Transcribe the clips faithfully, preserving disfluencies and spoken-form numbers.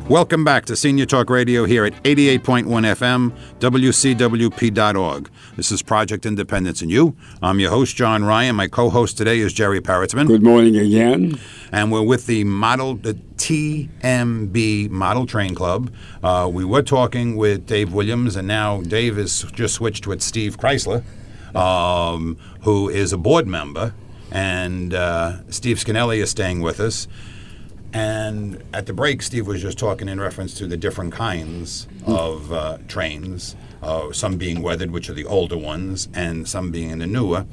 Welcome back to Senior Talk Radio here at eighty-eight point one F M, W C W P dot org. This is Project Independence and You. I'm your host, John Ryan. My co-host today is Jerry Parrotsman. Good morning again. And we're with the model, the T M B Model Train Club. Uh, we were talking with Dave Williams, and now Dave has just switched with Steve Chrysler, um, who is a board member, and uh, Steve Scanelli is staying with us. And at the break, Steve was just talking in reference to the different kinds of uh, trains, uh, some being weathered, which are the older ones, and some being the newer.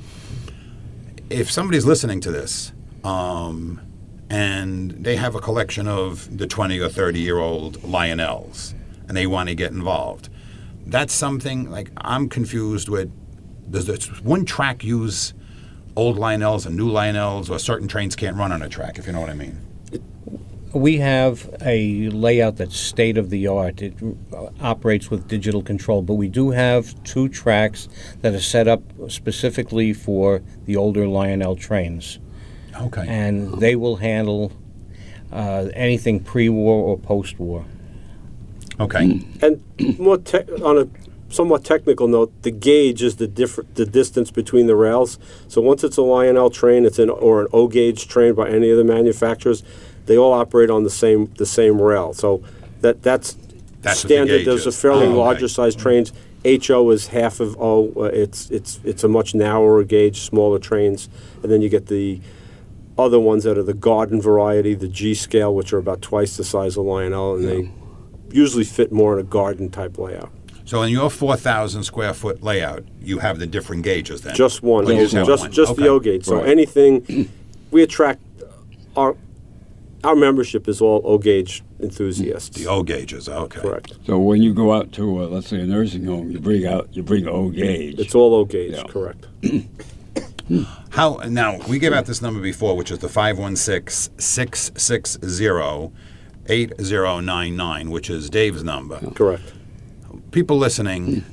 If somebody's listening to this um, and they have a collection of the twenty or thirty-year-old Lionels and they want to get involved, that's something, like, I'm confused with, does this one track use old Lionels and new Lionels, or certain trains can't run on a track, if you know what I mean? We have a layout that's state-of-the-art. It operates with digital control, but we do have two tracks that are set up specifically for the older Lionel trains. Okay. And they will handle uh, anything pre-war or post-war. Okay. And more te- on a somewhat technical note, the gauge is the different the distance between the rails. So once it's a Lionel train, it's an or an O gauge train by any of the manufacturers, they all operate on the same the same rail. So that that's, that's standard. the There's a fairly oh, okay. larger size trains. H O is half of O. Uh, it's it's it's a much narrower gauge, smaller trains, and then you get the other ones that are the garden variety, the G scale, which are about twice the size of Lionel, and yeah. they usually fit more in a garden type layout. So in your four thousand square foot layout, you have the different gauges then? Just one. Oh, you just just, just, one. just Okay. the O gauge. So right. anything, we attract, our our membership is all O gauge enthusiasts. The O gauges, okay. Correct. So when you go out to, uh, let's say, a nursing home, you bring out, you bring O gauge. It's all O gauge, Yeah. correct. How now? We gave out this number before, which is the five one six, six six zero, eight zero nine nine, which is Dave's number. Correct. People listening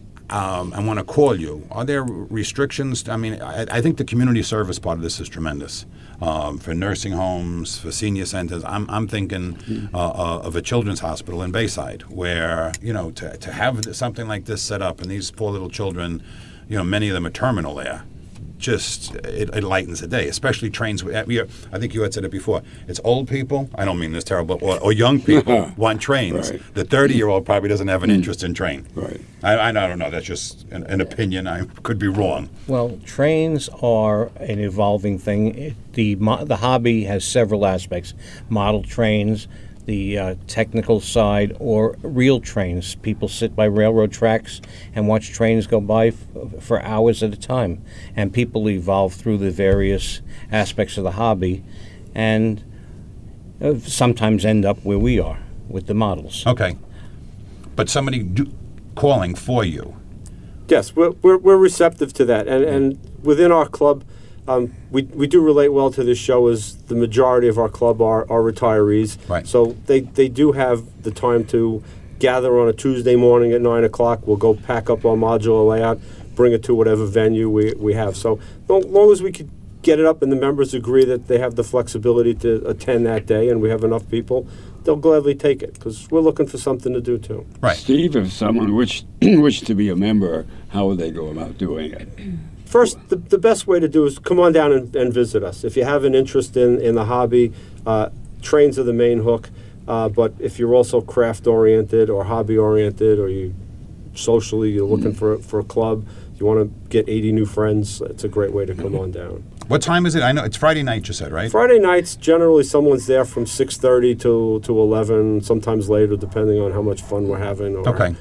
um, and want to call you, are there restrictions? I mean, I, I think the community service part of this is tremendous. Um, for nursing homes, for senior centers, I'm, I'm thinking uh, uh, of a children's hospital in Bayside, where, you know, to, to have something like this set up, and these poor little children, you know, many of them are terminal there. Just it, it lightens the day, especially trains. We, we are, I think you had said it before. It's old people. I don't mean this terrible, or, or young people want trains. Right. The thirty-year-old probably doesn't have an interest in train. Right. I, I don't know. That's just an, an opinion. I could be wrong. Well, trains are an evolving thing. It, the mo- the hobby has several aspects: model trains, the uh, technical side, or real trains. People sit by railroad tracks and watch trains go by f- for hours at a time. And people evolve through the various aspects of the hobby, and uh, sometimes end up where we are with the models. Okay, but somebody do, calling for you. Yes, we're, we're, we're receptive to that. And, and within our club, um, we, we do relate well to this show, as the majority of our club are, are retirees. Right. So they, they do have the time to gather on a Tuesday morning at nine o'clock. We'll go pack up our modular layout, bring it to whatever venue we, we have. So as long as we could get it up and the members agree that they have the flexibility to attend that day and we have enough people, they'll gladly take it, because we're looking for something to do too. Right. Steve, if someone wished, wished to be a member, how would they go about doing it? First, the, the best way to do is come on down and, and visit us. If you have an interest in, in the hobby, uh, trains are the main hook. Uh, but if you're also craft-oriented or hobby-oriented, or you socially, you're looking for, for a club, you want to get eighty new friends, it's a great way to come on down. What time is it? I know it's Friday night, you said, right? Friday nights, generally someone's there from six thirty to, to eleven, sometimes later, depending on how much fun we're having. Or Okay.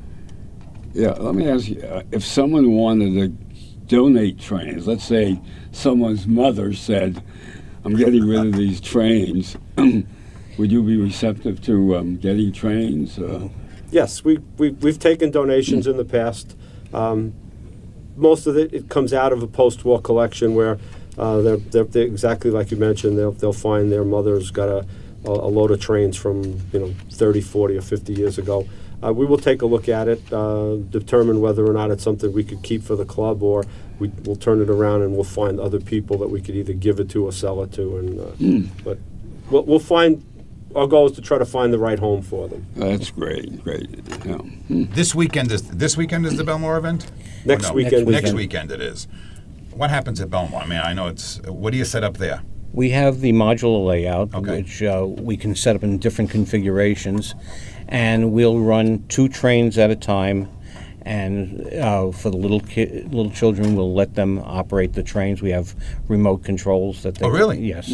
Yeah, let me ask you, uh, if someone wanted to donate trains, let's say someone's mother said, I'm getting rid of these trains, would you be receptive to um, getting trains? Uh, Yes, we, we, we've taken donations in the past. Um, most of it, it comes out of a post-war collection where uh, they're, they're, they're exactly like you mentioned. They'll, they'll find their mother's got a, a, a load of trains from, you know, thirty, forty, or fifty years ago. Uh, we will take a look at it, uh, determine whether or not it's something we could keep for the club, or we, we'll turn it around and we'll find other people that we could either give it to or sell it to. And uh, mm. But we'll, we'll find our goal is to try to find the right home for them. That's great, great. Yeah. This weekend is this weekend is the Belmore event? Next Or no? weekend. Next is- weekend it is. What happens at Belmore? I mean, I know it's. What do you set up there? We have the modular layout, Okay. which uh, we can set up in different configurations, and we'll run two trains at a time. And uh, for the little ki- little children, we'll let them operate the trains. We have remote controls that. They, Oh, really? Yes.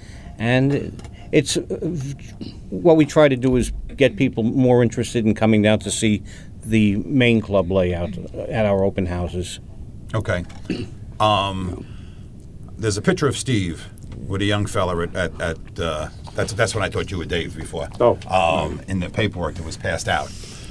And it's uh, what we try to do is get people more interested in coming down to see the main club layout at our open houses. Okay. Um, there's a picture of Steve with a young fella at, at, at uh, that's that's when I thought you were Dave before. Oh. Um, in the paperwork that was passed out.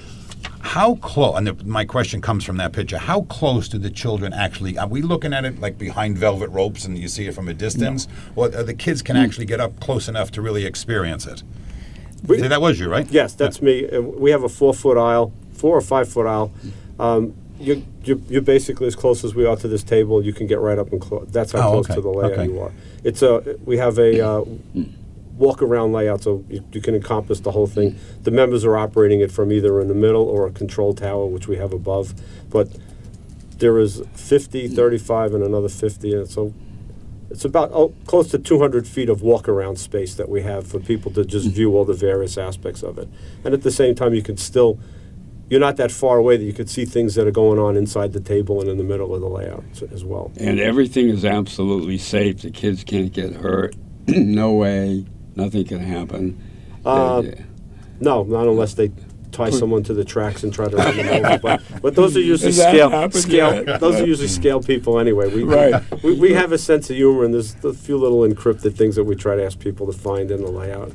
How close? And the, my question comes from that picture. How close do the children actually? Are we looking at it like behind velvet ropes and you see it from a distance, or uh, the kids can actually get up close enough to really experience it? We- See, that was you, right? Yes, that's me. Uh, We have a four-foot aisle, four or five-foot aisle. Um, you, you, you're basically as close as we are to this table. You can get right up and close. That's how Oh, close okay. to the layout Okay. you are. It's a. We have a uh, walk-around layout, so you, you can encompass the whole thing. The members are operating it from either in the middle or a control tower, which we have above. But there is fifty, thirty-five, and another fifty, and so it's about oh, close to two hundred feet of walk-around space that we have for people to just view all the various aspects of it. And at the same time, you can still, you're not that far away that you could see things that are going on inside the table and in the middle of the layout s- as well. And everything is absolutely safe. The kids can't get hurt. No way. Nothing can happen. Uh, Yeah. No, not unless they tie someone to the tracks and try to run them over. But, but those are usually Has that scale. happened scale yet? those are usually scale people anyway. We, Right. we we have a sense of humor, and there's a few little encrypted things that we try to ask people to find in the layout.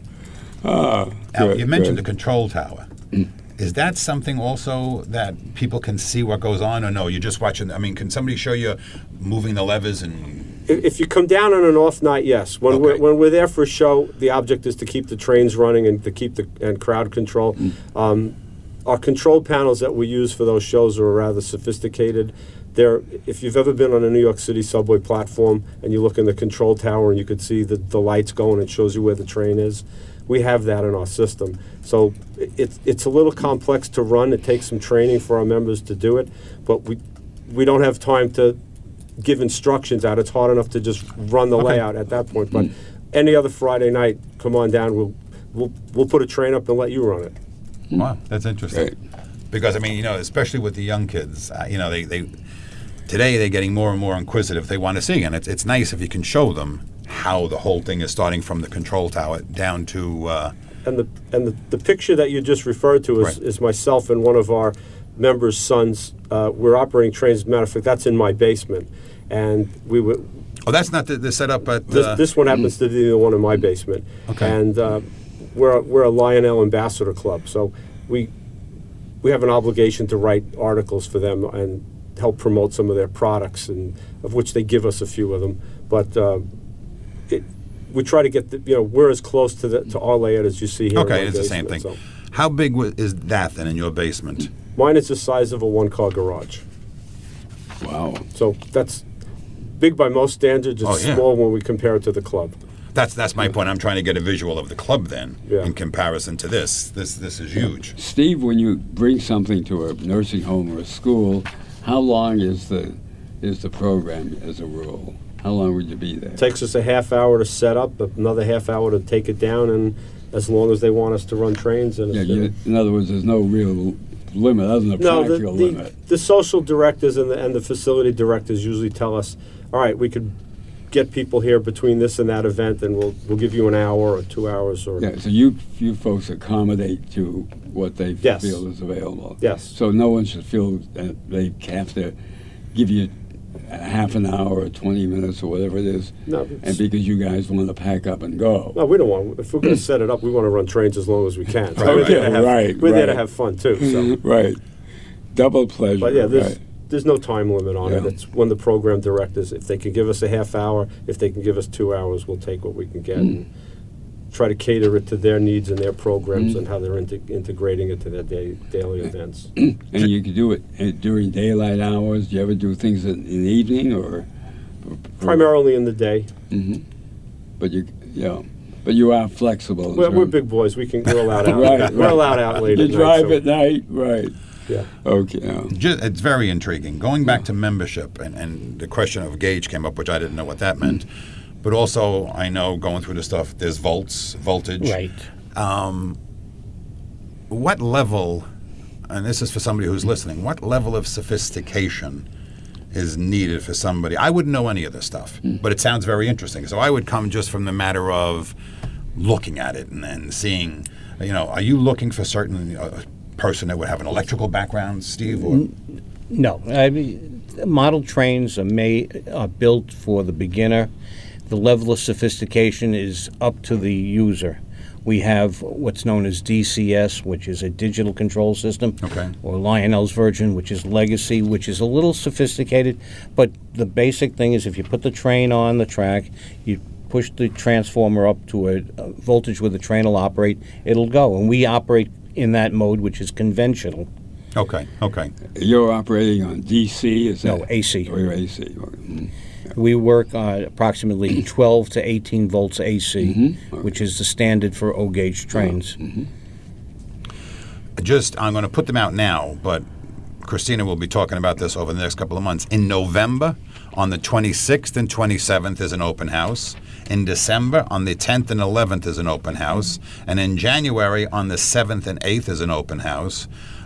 Ah, Now, good, you mentioned good. the control tower. Is that something also that people can see what goes on, or no? You're just watching. I mean, can somebody show you moving the levers and? If if you come down on an off night, yes. When we're Okay. when we're there for a show, the object is to keep the trains running and to keep the and crowd control. Um, our control panels that we use for those shows are rather sophisticated. They're, if you've ever been on a New York City subway platform and you look in the control tower and you could see the, the lights going, it shows you where the train is. We have that in our system. So it- it's it's a little complex to run. It takes some training for our members to do it, but we we don't have time to give instructions out. It's hard enough to just run the layout at that point. But any other Friday night, come on down. We'll we'll we'll put a train up and let you run it. Wow, that's interesting. Great. Because I mean, you know, especially with the young kids, uh, you know, they, they today they're getting more and more inquisitive. They want to see, and it's it's nice if you can show them how the whole thing is starting from the control tower down to. Uh, And the and the, the picture that you just referred to is, Right. is myself and one of our members' sons. Uh, we're operating trains. As a matter of fact, that's in my basement, and we would. oh, that's not the, the setup at. This, Uh, this one happens to be the one in my basement. Okay. And uh, we're, a- we're a Lionel Ambassador Club, so we we have an obligation to write articles for them and help promote some of their products, and of which they give us a few of them. But uh, it, we try to get the, you know, we're as close to the to our layout as you see here. in okay, my it's the same thing. basement, so. How big wa- is that then in your basement? Mine is the size of a one-car garage. Wow. So that's big by most standards. It's Oh, yeah. small when we compare it to the club. That's that's my point. I'm trying to get a visual of the club then, Yeah. in comparison to this. This this is huge. Steve, when you bring something to a nursing home or a school, how long is the is the program as a rule? How long would you be there? Takes us a half hour to set up, another half hour to take it down, and as long as they want us to run trains. And Yeah, it's- you, in other words, there's no real limit, other than a no, the, practical the, limit. the social directors and the, and the facility directors usually tell us, all right, we could get people here between this and that event, and we'll we'll give you an hour or two hours or Yeah, so you you folks accommodate to what they Yes. feel is available. Yes. So no one should feel that they have to give you a half an hour or twenty minutes or whatever it is, No, and it's- because you guys want to pack up and go. No, we don't want. If we're going to set it up, we want to run trains as long as we can. So Right, we're right. there to have, Right, We're there to right. have fun too. So. Right. Double pleasure. But yeah, there's right. there's no time limit on it. Yeah. It's when the program directors, if they can give us a half hour, if they can give us two hours, we'll take what we can get and try to cater it to their needs and their programs and how they're inte- integrating it to their day, daily events. And you can do it uh, during daylight hours. Do you ever do things in, in the evening or? or- Primarily in the day. Mhm. But you, yeah, But you are flexible. We're, we're big boys. We can. We're allowed out. Right, We're right. allowed out late You at night. drive so- at night, right? Yeah. Okay. yeah. Ju- It's very intriguing. Going back to membership, and, and the question of gauge came up, which I didn't know what that meant. But also, I know going through the stuff, there's volts, voltage. Right. What level, and this is for somebody who's listening, what level of sophistication is needed for somebody? I wouldn't know any of this stuff, but it sounds very interesting. So I would come just from the matter of looking at it and, and seeing, you know, are you looking for certain uh, person that would have an electrical background, Steve? Or No, I mean, model trains are made are built for the beginner. The level of sophistication is up to the user. We have what's known as D C S, which is a digital control system, Okay. or Lionel's version, which is legacy, which is a little sophisticated. But the basic thing is, if you put the train on the track, you push the transformer up to a, a voltage where the train will operate, it'll go. And we operate in that mode, which is conventional. okay, okay. You're operating on D C, is that? No, A C. Oh, you're A C. Okay. Mm. We work on approximately twelve to eighteen volts A C, Mm-hmm. which is the standard for O gauge trains. Just, I'm going to put them out now, but Christina will be talking about this over the next couple of months. In November, on the twenty-sixth and twenty-seventh is an open house. In December, on the tenth and eleventh is an open house. And in January, on the seventh and eighth is an open house.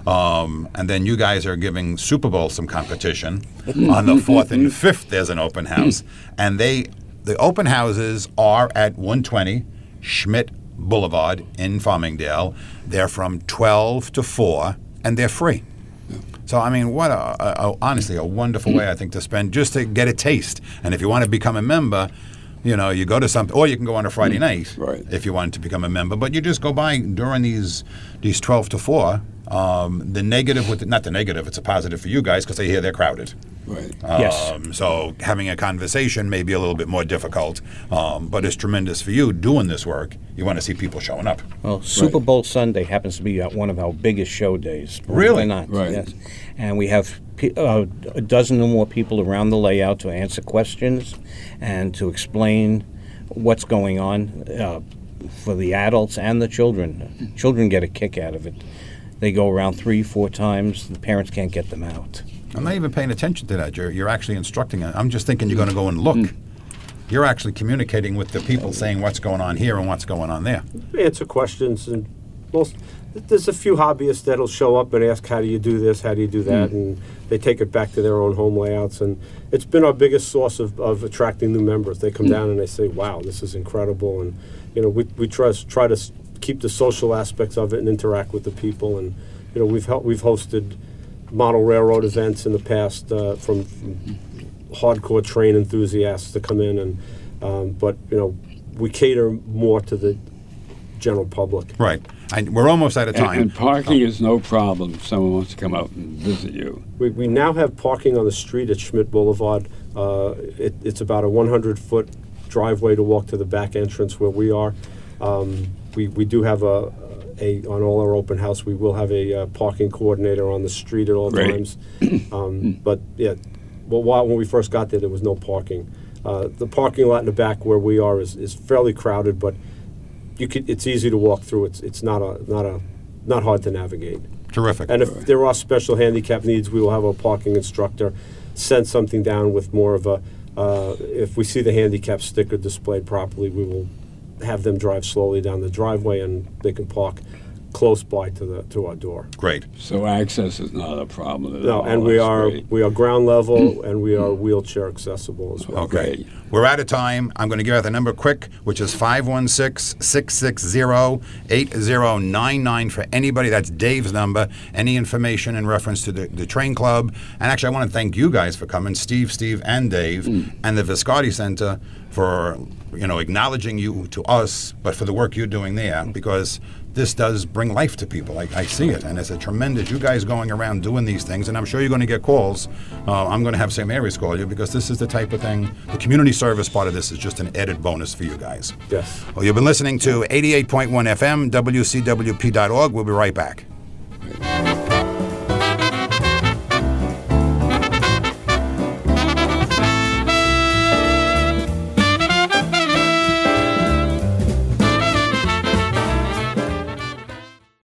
Um, and then you guys are giving Super Bowl some competition. On the fourth and fifth, there's an open house. And they, the open houses are at one twenty Schmidt Boulevard in Farmingdale. They're from twelve to four, and they're free. So, I mean, what a, a, a honestly a wonderful way, I think, to spend, just to get a taste. And if you want to become a member, you know, you go to something, or you can go on a Friday night Right. if you want to become a member. But you just go by during these these twelve to four. Um, the negative with the, not the negative, it's a positive for you guys because they hear they're crowded. Right. Yes. Um, so having a conversation may be a little bit more difficult, um, but it's tremendous for you doing this work. You want to see people showing up. Well, Super Bowl Sunday happens to be uh, one of our biggest show days. believe it Really? or not. Right. Yes. And we have pe- uh, a dozen or more people around the layout to answer questions and to explain what's going on uh, for the adults and the children. Children get a kick out of it. They go around three, four times. The parents can't get them out. I'm not even paying attention to that. You're, you're actually instructing. I'm just thinking you're going to go and look. You're actually communicating with the people, saying what's going on here and what's going on there. Answer questions, and most there's a few hobbyists that'll show up and ask, how do you do this, how do you do that, and they take it back to their own home layouts. And it's been our biggest source of, of attracting new members. They come down and they say, wow, this is incredible. And you know, we, we try, try to s- keep the social aspects of it and interact with the people. And you know, we've hel- we've hosted model railroad events in the past uh, from, from hardcore train enthusiasts to come in, and um, but you know, we cater more to the general public. Right. And we're almost out of And, time. and parking is no problem if someone wants to come out and visit you. We, we now have parking on the street at Schmidt Boulevard. Uh, it, it's about a one hundred foot driveway to walk to the back entrance where we are. Um, we, we do have a, a, on all our open house, we will have a uh, parking coordinator on the street at all Great. times. Um, but yeah, well, while, when we first got there, there was no parking. Uh, the parking lot in the back where we are is, is fairly crowded, but you could, it's easy to walk through. It's, it's not a, not a, not hard to navigate. Terrific. And if there are special handicap needs, we will have a parking instructor send something down with more of a, uh, if we see the handicap sticker displayed properly, we will have them drive slowly down the driveway and they can park close by to the to our door. Great. So access is not a problem at No, all. and we That's are great. we are ground level and we are wheelchair accessible as well. Okay. Great. We're out of time. I'm going to give out the number quick, which is five one six, six six zero, eight zero nine nine for anybody. That's Dave's number. Any information in reference to the, the train club. And actually, I want to thank you guys for coming, Steve, Steve, and Dave, and the Viscardi Center for, you know, acknowledging you to us, but for the work you're doing there, because this does bring life to people. I, I see it, and it's a tremendous, you guys going around doing these things, and I'm sure you're going to get calls. Uh, I'm going to have Saint Mary's call you, because this is the type of thing, the community service part of this is just an added bonus for you guys. Yes. Well, you've been listening to eighty-eight point one F M, W C W P dot org. We'll be right back.